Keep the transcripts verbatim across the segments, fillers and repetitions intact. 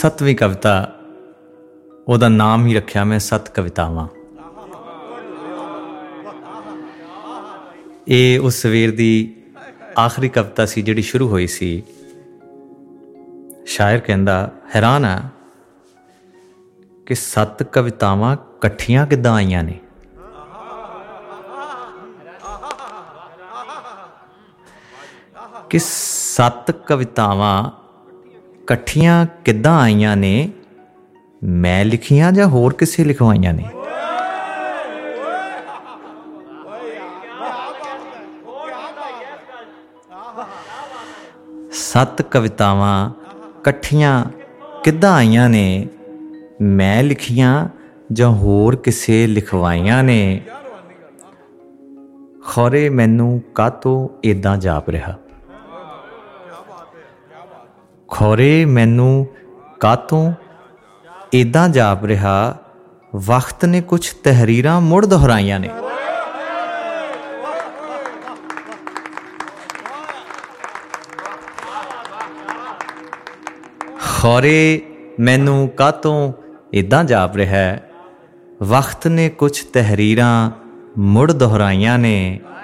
सतवीं कविता, ਉਹਦਾ ਨਾਮ ਹੀ ਰੱਖਿਆ ਮੈਂ ਸੱਤ ਕਵਿਤਾਵਾਂ। ਇਹ ਉਸ ਸਵੇਰ ਦੀ ਆਖਰੀ ਕਵਿਤਾ ਸੀ ਜਿਹੜੀ ਸ਼ੁਰੂ ਹੋਈ ਸੀ। ਸ਼ਾਇਰ ਕਹਿੰਦਾ, ਹੈਰਾਨ ਆ ਕਿ ਸੱਤ ਕਵਿਤਾਵਾਂ ਇਕੱਠੀਆਂ ਕਿੱਦਾਂ ਆਈਆਂ ਨੇ। ਕਿ ਸੱਤ ਕਵਿਤਾਵਾਂ ਇਕੱਠੀਆਂ ਕਿੱਦਾਂ ਆਈਆਂ ਨੇ, ਮੈਂ ਲਿਖੀਆਂ ਜਾਂ ਹੋਰ ਕਿਸੇ ਲਿਖਵਾਈਆਂ ਨੇ। ਸੱਤ ਕਵਿਤਾਵਾਂ ਇਕੱਠੀਆਂ ਕਿੱਦਾਂ ਆਈਆਂ ਨੇ, ਮੈਂ ਲਿਖੀਆਂ ਜਾਂ ਹੋਰ ਕਿਸੇ ਲਿਖਵਾਈਆਂ ਨੇ। ਖੌਰੇ ਮੈਨੂੰ ਕਾਹਤੋਂ ਏਦਾਂ ਜਾਪ ਰਿਹਾ, ਖੌਰੇ ਮੈਨੂੰ ਕਾਹਤੋਂ ਏਦਾਂ ਜਾਪ ਰਿਹਾ। ਵਕਤ ਨੇ ਕੁਛ ਤਹਿਰੀਰਾਂ ਮੁੜ ਦੁਹਰਾਈਆਂ ਨੇ। ਖੌਰੇ ਮੈਨੂੰ ਕਾਹਤੋਂ ਏਦਾਂ ਜਾਪ ਰਿਹਾ, ਵਕਤ ਨੇ ਕੁਛ ਤਹਿਰੀਰਾਂ ਮੁੜ ਦੁਹਰਾਈਆਂ ਨੇ।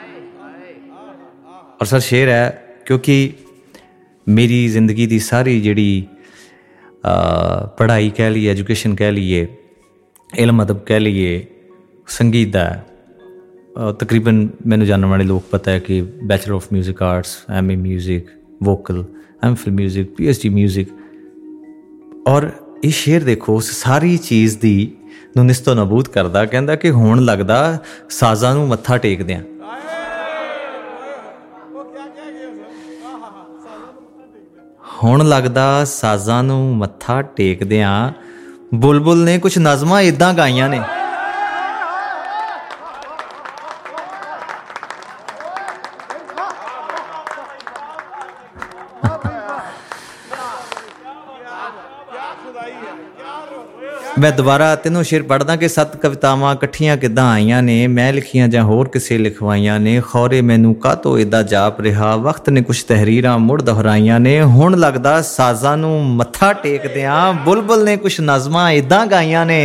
ਔਰ ਸਰ ਸ਼ੇਰ ਹੈ, ਕਿਉਂਕਿ ਮੇਰੀ ਜ਼ਿੰਦਗੀ ਦੀ ਸਾਰੀ ਜਿਹੜੀ ਪੜ੍ਹਾਈ ਕਹਿ ਲਈਏ, ਐਜੂਕੇਸ਼ਨ ਕਹਿ ਲਈਏ, ਇਲਮ ਅਦਬ ਕਹਿ ਲਈਏ, ਸੰਗੀਤ ਦਾ ਤਕਰੀਬਨ ਮੈਨੂੰ ਜਾਣਨ ਵਾਲੇ ਲੋਕ ਪਤਾ ਹੈ ਕਿ bachelor of music arts, M A music, vocal, M Phil music, P H D music. ਔਰ ਇਹ ਸ਼ੇਰ ਦੇਖੋ ਉਸ ਸਾਰੀ ਚੀਜ਼ ਦੀ ਨੂੰ ਨਿਸਤੋ ਨਬੂਦ ਕਰਦਾ। ਕਹਿੰਦਾ ਕਿ ਹੁਣ ਲੱਗਦਾ ਸਾਜ਼ਾਂ ਨੂੰ ਮੱਥਾ ਟੇਕਦਿਆਂ। ਹੁਣ ਲੱਗਦਾ ਸਾਜ਼ਾਂ ਨੂੰ ਮੱਥਾ ਟੇਕਦਿਆਂ ਬੁਲਬੁਲ ਨੇ ਕੁਛ ਨਜ਼ਮਾਂ ਇੱਦਾਂ ਗਾਈਆਂ ਨੇ। ਮੈਂ ਦੁਬਾਰਾ ਤੈਨੂੰ ਸ਼ੇਰ ਪੜ੍ਹਦਾ ਕਿ ਸੱਤ ਕਵਿਤਾਵਾਂ ਇਕੱਠੀਆਂ ਕਿੱਦਾਂ ਆਈਆਂ ਨੇ, ਮੈਂ ਲਿਖੀਆਂ ਜਾਂ ਹੋਰ ਕਿਸੇ ਲਿਖਵਾਈਆਂ ਨੇ। ਖੌਰੇ ਮੈਨੂੰ ਕਾਹਤੋਂ ਏਦਾਂ ਜਾਪ ਰਿਹਾ, ਵਕਤ ਨੇ ਕੁਛ ਤਹਿਰੀਰਾਂ ਮੁੜ ਦੁਹਰਾਈਆਂ ਨੇ। ਹੁਣ ਲੱਗਦਾ ਸਾਜ਼ਾਂ ਨੂੰ ਮੱਥਾ ਟੇਕਦਿਆਂ ਬੁਲਬੁਲ ਨੇ ਕੁਛ ਨਜ਼ਮਾਂ ਇੱਦਾਂ ਗਾਈਆਂ ਨੇ।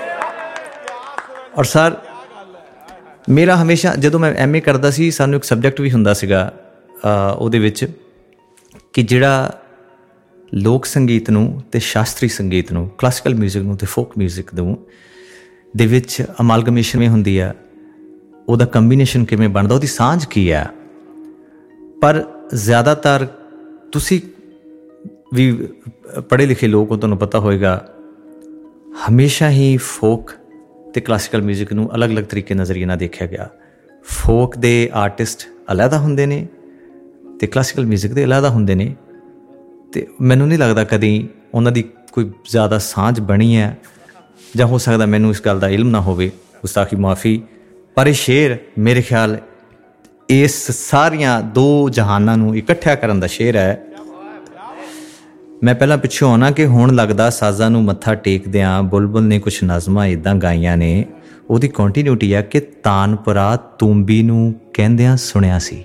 ਔਰ ਸਰ ਮੇਰਾ ਹਮੇਸ਼ਾ ਜਦੋਂ ਮੈਂ ਐਮ ਏ ਕਰਦਾ ਸੀ, ਸਾਨੂੰ ਇੱਕ ਸਬਜੈਕਟ ਵੀ ਹੁੰਦਾ ਸੀਗਾ ਉਹਦੇ ਵਿੱਚ ਕਿ ਜਿਹੜਾ ਲੋਕ ਸੰਗੀਤ ਨੂੰ ਅਤੇ ਸ਼ਾਸਤਰੀ ਸੰਗੀਤ ਨੂੰ, ਕਲਾਸੀਕਲ ਮਿਊਜ਼ਿਕ ਨੂੰ ਅਤੇ ਫੋਕ ਮਿਊਜ਼ਿਕ ਨੂੰ ਦੇ ਵਿੱਚ ਅਮਾਲਗਮੇਸ਼ਨ ਵੀ ਹੁੰਦੀ ਆ, ਉਹਦਾ ਕੰਬੀਨੇਸ਼ਨ ਕਿਵੇਂ ਬਣਦਾ, ਉਹਦੀ ਸਾਂਝ ਕੀ ਆ। ਪਰ ਜ਼ਿਆਦਾਤਰ ਤੁਸੀਂ ਵੀ ਪੜ੍ਹੇ ਲਿਖੇ ਲੋਕ ਹੋ, ਤੁਹਾਨੂੰ ਪਤਾ ਹੋਏਗਾ, ਹਮੇਸ਼ਾ ਹੀ ਫੋਕ ਅਤੇ ਕਲਾਸੀਕਲ ਮਿਊਜ਼ਿਕ ਨੂੰ ਅਲੱਗ-ਅਲੱਗ ਤਰੀਕੇ ਨਜ਼ਰੀਏ ਨਾਲ ਦੇਖਿਆ ਗਿਆ। ਫੋਕ ਦੇ ਆਰਟਿਸਟ ਅਲੱਗਾ ਹੁੰਦੇ ਨੇ ਅਤੇ ਕਲਾਸੀਕਲ ਮਿਊਜ਼ਿਕ ਦੇ ਅਲੱਗਾ ਹੁੰਦੇ ਨੇ, ਅਤੇ ਮੈਨੂੰ ਨਹੀਂ ਲੱਗਦਾ ਕਦੀ ਉਹਨਾਂ ਦੀ ਕੋਈ ਜ਼ਿਆਦਾ ਸਾਂਝ ਬਣੀ ਹੈ, ਜਾਂ ਹੋ ਸਕਦਾ ਮੈਨੂੰ ਇਸ ਗੱਲ ਦਾ ਇਲਮ ਨਾ ਹੋਵੇ, ਗੁਸਤਾਖੀ ਮੁਆਫੀ। ਪਰ ਇਹ ਸ਼ੇਰ ਮੇਰੇ ਖਿਆਲ ਇਸ ਸਾਰੀਆਂ ਦੋ ਜਹਾਨਾਂ ਨੂੰ ਇਕੱਠਿਆ ਕਰਨ ਦਾ ਸ਼ੇਰ ਹੈ। ਮੈਂ ਪਹਿਲਾਂ ਪਿੱਛੋਂ ਆਉਣਾ ਕਿ ਹੁਣ ਲੱਗਦਾ ਸਾਜ਼ਾਂ ਨੂੰ ਮੱਥਾ ਟੇਕਦਿਆਂ ਬੁਲਬੁਲ ਨੇ ਕੁਛ ਨਜ਼ਮਾਂ ਇੱਦਾਂ ਗਾਈਆਂ ਨੇ। ਉਹਦੀ ਕੰਟੀਨਿਊਟੀ ਆ ਕਿ ਤਾਨਪੁਰਾ ਤੂੰਬੀ ਨੂੰ ਕਹਿੰਦਿਆਂ ਸੁਣਿਆ ਸੀ।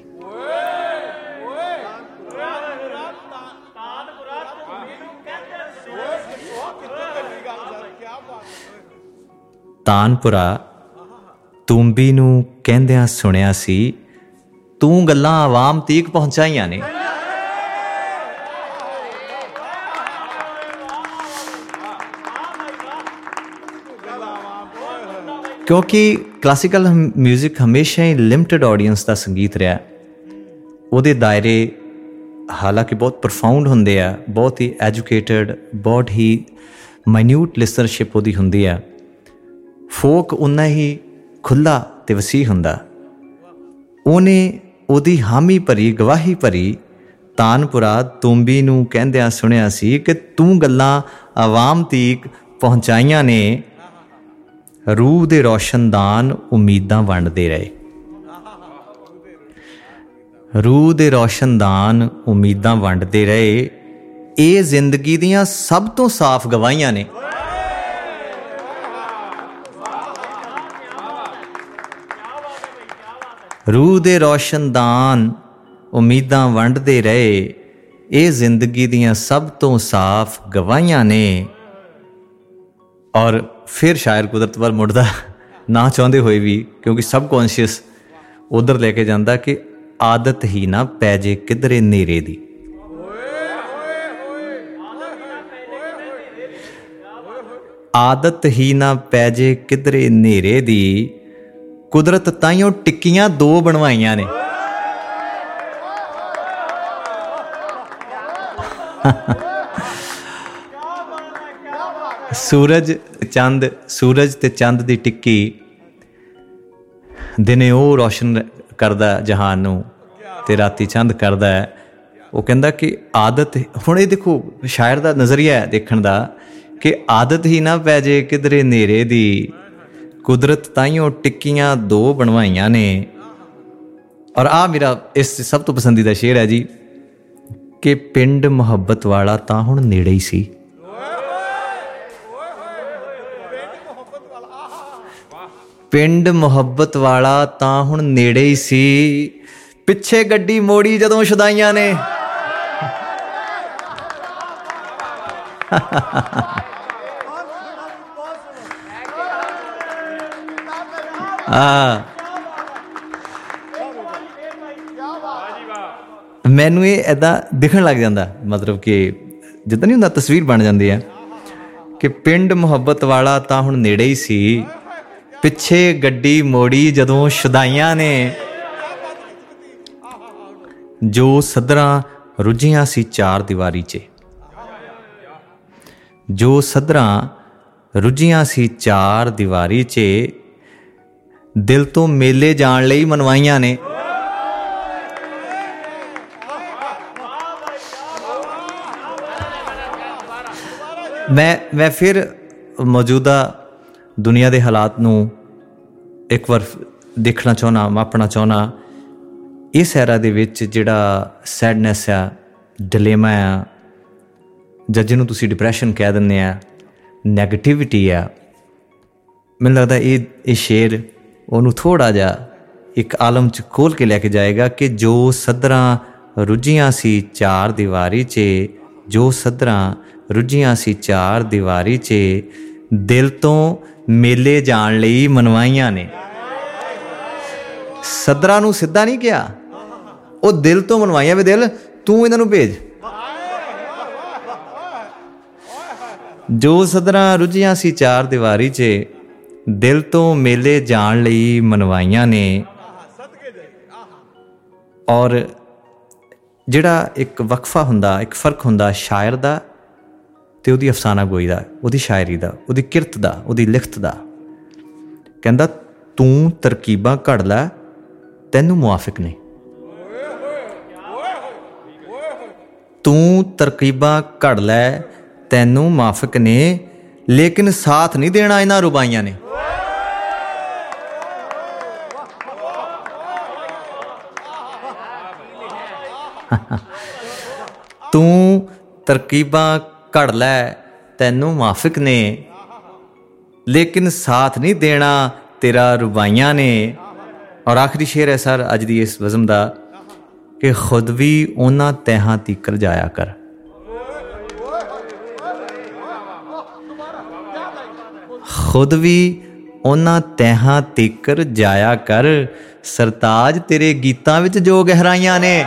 ਤਾਨਪੁਰਾ ਤੂੰਬੀ ਨੂੰ ਕਹਿੰਦਿਆਂ ਸੁਣਿਆ ਸੀ, ਤੂੰ ਗੱਲਾਂ ਆਵਾਮ ਤੀਕ ਪਹੁੰਚਾਈਆਂ ਨੇ। ਕਿਉਂਕਿ ਕਲਾਸੀਕਲ ਮਿਊਜ਼ਿਕ ਹਮੇਸ਼ਾ ਹੀ ਲਿਮਟਿਡ ਆਡੀਅੰਸ ਦਾ ਸੰਗੀਤ ਰਿਹਾ। ਉਹਦੇ ਦਾਇਰੇ ਹਾਲਾਂਕਿ ਬਹੁਤ ਪ੍ਰੋਫਾਊਂਡ ਹੁੰਦੇ ਆ, ਬਹੁਤ ਹੀ ਐਜੂਕੇਟਡ, ਬਹੁਤ ਹੀ ਮਾਈਨਿਊਟ ਲਿਸਨਰਸ਼ਿਪ ਉਹਦੀ ਹੁੰਦੀ ਆ। ਫੋਕ ਓਨਾ ਹੀ ਖੁੱਲ੍ਹਾ ਅਤੇ ਵਸੀਹ ਹੁੰਦਾ। ਉਹਨੇ ਉਹਦੀ ਹਾਮੀ ਭਰੀ, ਗਵਾਹੀ ਭਰੀ। ਤਾਨਪੁਰਾ ਤੂੰਬੀ ਨੂੰ ਕਹਿੰਦਿਆਂ ਸੁਣਿਆ ਸੀ ਕਿ ਤੂੰ ਗੱਲਾਂ ਆਵਾਮ ਤੀਕ ਪਹੁੰਚਾਈਆਂ ਨੇ। ਰੂਹ ਦੇ ਰੋਸ਼ਨਦਾਨ ਉਮੀਦਾਂ ਵੰਡਦੇ ਰਹੇ, ਰੂਹ ਦੇ ਰੋਸ਼ਨਦਾਨ ਉਮੀਦਾਂ ਵੰਡਦੇ ਰਹੇ। ਇਹ ਜ਼ਿੰਦਗੀ ਦੀਆਂ ਸਭ ਤੋਂ ਸਾਫ਼ ਗਵਾਹੀਆਂ ਨੇ। ਰੂਹ ਦੇ ਰੋਸ਼ਨਦਾਨ ਉਮੀਦਾਂ ਵੰਡਦੇ ਰਹੇ। ਇਹ ਜ਼ਿੰਦਗੀ ਦੀਆਂ ਸਭ ਤੋਂ ਸਾਫ਼ ਗਵਾਹੀਆਂ ਨੇ। ਔਰ ਫਿਰ ਸ਼ਾਇਰ ਕੁਦਰਤ ਵੱਲ ਮੁੜਦਾ ਨਾ ਚਾਹੁੰਦੇ ਹੋਏ ਵੀ, ਕਿਉਂਕਿ ਸਬ ਕੌਨਸ਼ੀਅਸ ਉੱਧਰ ਲੈ ਕੇ ਜਾਂਦਾ ਕਿ ਆਦਤ ਹੀ ਨਾ ਪੈ ਜੇ ਕਿਧਰੇ ਨੇਰੇ ਦੀ। ਆਦਤ ਹੀ ਨਾ ਪੈ ਜੇ ਕਿਧਰੇ ਨੇਰੇ ਦੀ, ਕੁਦਰਤ ਤਾਈਓ ਟਿੱਕੀਆਂ ਦੋ ਬਣਵਾਈਆਂ ਨੇ। ਸੂਰਜ ਚੰਦ, ਸੂਰਜ ਤੇ ਚੰਦ ਦੀ ਟਿੱਕੀ ਦਿਨੇ ਉਹ ਰੋਸ਼ਨ ਕਰਦਾ ਜਹਾਨ ਨੂੰ ਤੇ ਰਾਤੀ ਚੰਦ ਕਰਦਾ ਹੈ। ਉਹ ਕਹਿੰਦਾ ਕਿ ਆਦਤ, ਹੁਣ ਇਹ ਦੇਖੋ ਸ਼ਾਇਰ ਦਾ ਨਜ਼ਰੀਆ ਹੈ ਦੇਖਣ ਦਾ ਕਿ ਆਦਤ ਹੀ ਨਾ ਪੈ ਜੇ ਕਿਧਰੇ ਨੇਰੇ ਦੀ, ਕੁਦਰਤ ਤਾਈਓ ਟਿੱਕੀਆਂ ਦੋ ਬਣਵਾਈਆਂ ਨੇ। ਔਰ ਆਹ ਮੇਰਾ ਇਸ ਸਭ ਤੋਂ ਪਸੰਦੀਦਾ ਸ਼ੇਰ ਹੈ ਜੀ ਕਿ ਪਿੰਡ ਮੁਹੱਬਤ ਵਾਲਾ ਤਾਂ ਹੁਣ ਨੇੜੇ ਹੀ ਸੀ। ਪਿੰਡ ਮੁਹੱਬਤ ਵਾਲਾ ਤਾਂ ਹੁਣ ਨੇੜੇ ਹੀ ਸੀ, ਪਿੱਛੇ ਗੱਡੀ ਮੋੜੀ ਜਦੋਂ ਸ਼ੁਦਾਈਆਂ ਨੇ। ਆ ਮੈਨੂੰ ਇਹ ਇੱਦਾਂ ਦਿਖਣ ਲੱਗ ਜਾਂਦਾ, ਮਤਲਬ ਕਿ ਜਿੱਦਾਂ ਨਹੀਂ ਹੁੰਦਾ ਤਸਵੀਰ ਬਣ ਜਾਂਦੀ ਹੈ ਕਿ ਪਿੰਡ ਮੁਹੱਬਤ ਵਾਲਾ ਤਾਂ ਹੁਣ ਨੇੜੇ ਹੀ ਸੀ, ਪਿੱਛੇ ਗੱਡੀ ਮੋੜੀ ਜਦੋਂ ਸ਼ੁਦਾਈਆਂ ਨੇ। ਜੋ ਸੱਧਰਾਂ ਰੁੱਝੀਆਂ ਸੀ ਚਾਰ ਦੀਵਾਰੀ 'ਚ, ਜੋ ਸੱਧਰਾਂ ਰੁੱਝੀਆਂ ਸੀ ਚਾਰ ਦੀਵਾਰੀ 'ਚ, ਦਿਲ ਤੋਂ ਮੇਲੇ ਜਾਣ ਲਈ ਮਨਵਾਈਆਂ ਨੇ। ਮੈਂ ਮੈਂ ਫਿਰ ਮੌਜੂਦਾ ਦੁਨੀਆ ਦੇ ਹਾਲਾਤ ਨੂੰ ਇੱਕ ਵਾਰ ਦੇਖਣਾ ਚਾਹੁੰਦਾ, ਮਾਪਣਾ ਚਾਹੁੰਦਾ। ਇਸ ਐਰਾ ਦੇ ਵਿੱਚ ਜਿਹੜਾ ਸੈਡਨੈਸ ਆ, ਡਿਲੇਮਾ ਆ, ਜਾਂ ਜਿਹਨੂੰ ਤੁਸੀਂ ਡਿਪਰੈਸ਼ਨ ਕਹਿ ਦਿੰਦੇ ਆ, ਨੈਗੇਟਿਵਿਟੀ ਆ, ਮੈਨੂੰ ਲੱਗਦਾ ਇਹ ਇਹ ਸ਼ੇਰ ਉਹਨੂੰ ਥੋੜ੍ਹਾ ਜਿਹਾ ਇੱਕ ਆਲਮ 'ਚ ਖੋਲ੍ਹ ਕੇ ਲੈ ਕੇ ਜਾਏਗਾ ਕਿ ਜੋ ਸੱਧਰਾਂ ਰੁੱਝੀਆਂ ਸੀ ਚਾਰ ਦੀਵਾਰੀ 'ਚ, ਜੋ ਸੱਧਰਾਂ ਰੁੱਝੀਆਂ ਸੀ ਚਾਰ ਦੀਵਾਰੀ 'ਚ, ਦਿਲ ਤੋਂ ਮੇਲੇ ਜਾਣ ਲਈ ਮਨਵਾਈਆਂ ਨੇ। ਸੱਧਰਾਂ ਨੂੰ ਸਿੱਧਾ ਨਹੀਂ ਕਿਹਾ, ਉਹ ਦਿਲ ਤੋਂ ਮਨਵਾਈਆਂ ਵੀ, ਦਿਲ ਤੂੰ ਇਹਨਾਂ ਨੂੰ ਭੇਜ। ਜੋ ਸੱਧਰਾਂ ਰੁੱਝੀਆਂ ਸੀ ਚਾਰ ਦੀਵਾਰੀ 'ਚ, ਦਿਲ ਤੋਂ ਮੇਲੇ ਜਾਣ ਲਈ ਮਨਵਾਈਆਂ ਨੇ। ਔਰ ਜਿਹੜਾ ਇੱਕ ਵਕਫਾ ਹੁੰਦਾ, ਇੱਕ ਫਰਕ ਹੁੰਦਾ ਸ਼ਾਇਰ ਦਾ ਅਤੇ ਉਹਦੀ ਅਫਸਾਨਾ ਗੋਈ ਦਾ, ਉਹਦੀ ਸ਼ਾਇਰੀ ਦਾ, ਉਹਦੀ ਕਿਰਤ ਦਾ, ਉਹਦੀ ਲਿਖਤ ਦਾ। ਕਹਿੰਦਾ ਤੂੰ ਤਰਕੀਬਾਂ ਘੜ ਲੈ, ਤੈਨੂੰ ਮੁਆਫਿਕ ਨੇ। ਤੂੰ ਤਰਕੀਬਾਂ ਘੜ ਲੈ, ਤੈਨੂੰ ਮੁਆਫਿਕ ਨੇ, ਲੇਕਿਨ ਸਾਥ ਨਹੀਂ ਦੇਣਾ ਇਹਨਾਂ ਰੁਬਾਈਆਂ ਨੇ। ਤੂੰ ਤਰਕੀਬਾਂ ਘੜ ਲੈ, ਤੈਨੂੰ ਮੁਆਫਿਕ ਨੇ, ਲੇਕਿਨ ਸਾਥ ਨਹੀਂ ਦੇਣਾ ਤੇਰਾ ਰੁਬਾਈਆਂ ਨੇ। ਔਰ ਆਖਰੀ ਸ਼ੇਰ ਹੈ ਸਰ ਅੱਜ ਦੀ ਇਸ ਵਜ਼ਮ ਦਾ ਕਿ ਖੁਦ ਵੀ ਉਹਨਾਂ ਤਹਿਾਂ ਤੀਕਰ ਜਾਇਆ ਕਰ। ਖੁਦ ਵੀ ਉਹਨਾਂ ਤਹਿਾਂ ਤੀਕਰ ਜਾਇਆ ਕਰ, ਸਰਤਾਜ ਤੇਰੇ ਗੀਤਾਂ ਵਿੱਚ ਜੋ ਗਹਿਰਾਈਆਂ ਨੇ।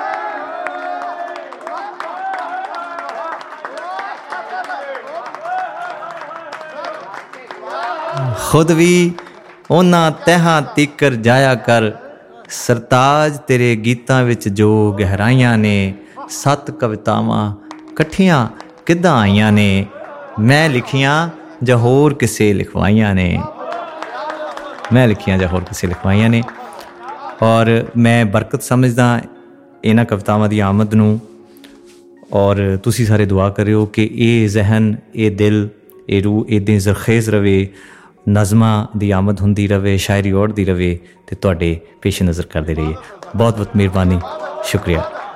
ਖੁਦ ਵੀ ਉਹਨਾਂ ਤਹਿਾਂ ਤੀਕਰ ਜਾਇਆ ਕਰ, ਸਰਤਾਜ ਤੇਰੇ ਗੀਤਾਂ ਵਿੱਚ ਜੋ ਗਹਿਰਾਈਆਂ ਨੇ। ਸੱਤ ਕਵਿਤਾਵਾਂ ਇਕੱਠੀਆਂ ਕਿੱਦਾਂ ਆਈਆਂ ਨੇ, ਮੈਂ ਲਿਖੀਆਂ ਜਾਂ ਹੋਰ ਕਿਸੇ ਲਿਖਵਾਈਆਂ ਨੇ, ਮੈਂ ਲਿਖੀਆਂ ਜਾਂ ਹੋਰ ਕਿਸੇ ਲਿਖਵਾਈਆਂ ਨੇ। ਔਰ ਮੈਂ ਬਰਕਤ ਸਮਝਦਾ ਇਹਨਾਂ ਕਵਿਤਾਵਾਂ ਦੀ ਆਮਦ ਨੂੰ। ਔਰ ਤੁਸੀਂ ਸਾਰੇ ਦੁਆ ਕਰਿਓ ਕਿ ਇਹ ਜ਼ਹਿਨ, ਇਹ ਦਿਲ, ਇਹ ਰੂਹ ਇੱਦਾਂ ਜ਼ਰਖੇਜ਼ ਰਵੇ, ਨਜ਼ਮਾਂ ਦੀ ਆਮਦ ਹੁੰਦੀ ਰਹੇ, ਸ਼ਾਇਰੀ ਔੜਦੀ ਰਹੇ ਅਤੇ ਤੁਹਾਡੇ ਪੇਸ਼ ਨਜ਼ਰ ਕਰਦੇ ਰਹੀਏ। ਬਹੁਤ ਬਹੁਤ ਮਿਹਰਬਾਨੀ, ਸ਼ੁਕਰੀਆ।